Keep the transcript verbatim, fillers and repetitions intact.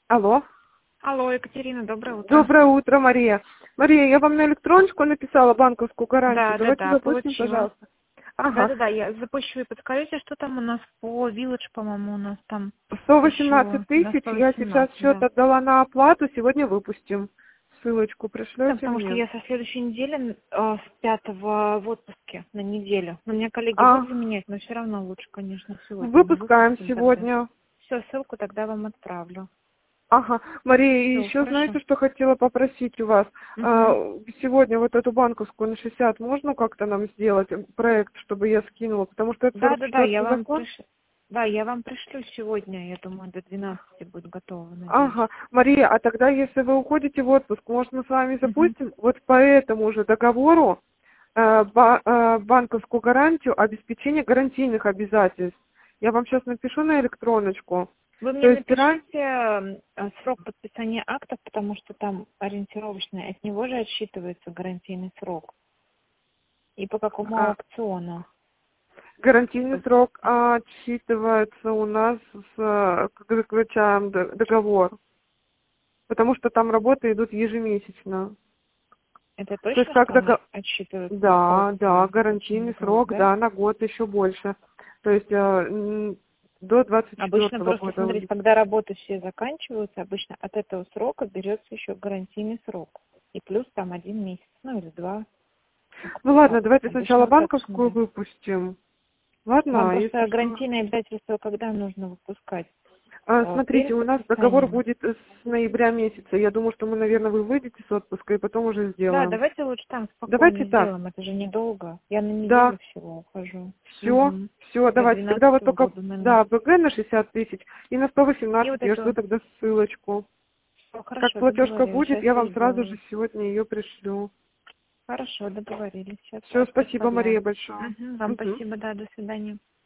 Алло. Алло, Екатерина, доброе утро. Доброе утро, Мария. Мария, я вам на электроночку написала банковскую гарантию. Да, да, Давайте да, запустим, получила. пожалуйста. Да, Ага. да, да, я запущу и подскажите, что там у нас по Village, по-моему, у нас там сто еще восемнадцать на тысяч. сто Я сейчас восемнадцать, счет да. отдала на оплату. Сегодня выпустим. Ссылочку Да, пришлете потому что мне. я со следующей недели, э, с пятого в отпуске на неделю. Но меня коллеги А, будут заменять, но все равно лучше, конечно, сегодня мы выпускаем выпустим тогда. сегодня. Все, ссылку тогда вам отправлю. Ага. Мария, и Все, еще хорошо. знаете, что хотела попросить у вас? А, Угу. сегодня вот эту банковскую на шестьдесят можно как-то нам сделать проект, чтобы я скинула? Потому что это Да, сорок да, да, я четвёртый вам закон. пришлю. Да, я вам пришлю сегодня, я думаю, до двенадцати будет готово, надеюсь. Ага, Мария, а тогда, если вы уходите в отпуск, может, мы с вами Угу. запустим вот по этому же договору э, ба- э, банковскую гарантию обеспечения гарантийных обязательств. Я вам сейчас напишу на электроночку. Вы мне То есть ран- напишите э, срок подписания актов, потому что там ориентировочный, от него же отсчитывается гарантийный срок. И по какому а, аукциону. гарантийный срок отсчитывается у нас, с, э, когда заключаем д- договор, потому что там работы идут ежемесячно. Это То есть точно, как что он дого- отсчитывается Да, от да, э, заключения гарантийный договора, срок, да? да, на год еще больше. То есть э, м, до двадцать Обычно четвёртого просто года у смотрите, них. когда работы все заканчиваются, обычно от этого срока берется еще гарантийный срок. И плюс там один месяц, ну или два. Ну Как-то ладно, так. давайте сначала Обычно вот так банковскую смотрят. выпустим. Вам Ладно, а если просто что. гарантийные обязательства когда нужно выпускать? А, Э, смотрите, Перед у нас договор подписанием? будет с ноября месяца. Я думаю, что мы, наверное, вы выйдете с отпуска и потом уже Да, сделаем. давайте лучше там Давайте спокойно так. сделаем. Это же недолго. Я на Да, неделю всего ухожу. все, Угу. все, До давайте. Тогда вот двенадцатого только, года номер. да, БГ на шестьдесят тысяч и на сто И восемнадцать вот я жду эту... тогда ссылочку. О, Как хорошо, платежка договорились. будет, Сейчас я я вам сразу сделаю. же сегодня ее пришлю. Хорошо, договорились. Сейчас Все, спасибо, оставляю. Мария, большое. Угу. Вам Мгм. спасибо, да, до свидания.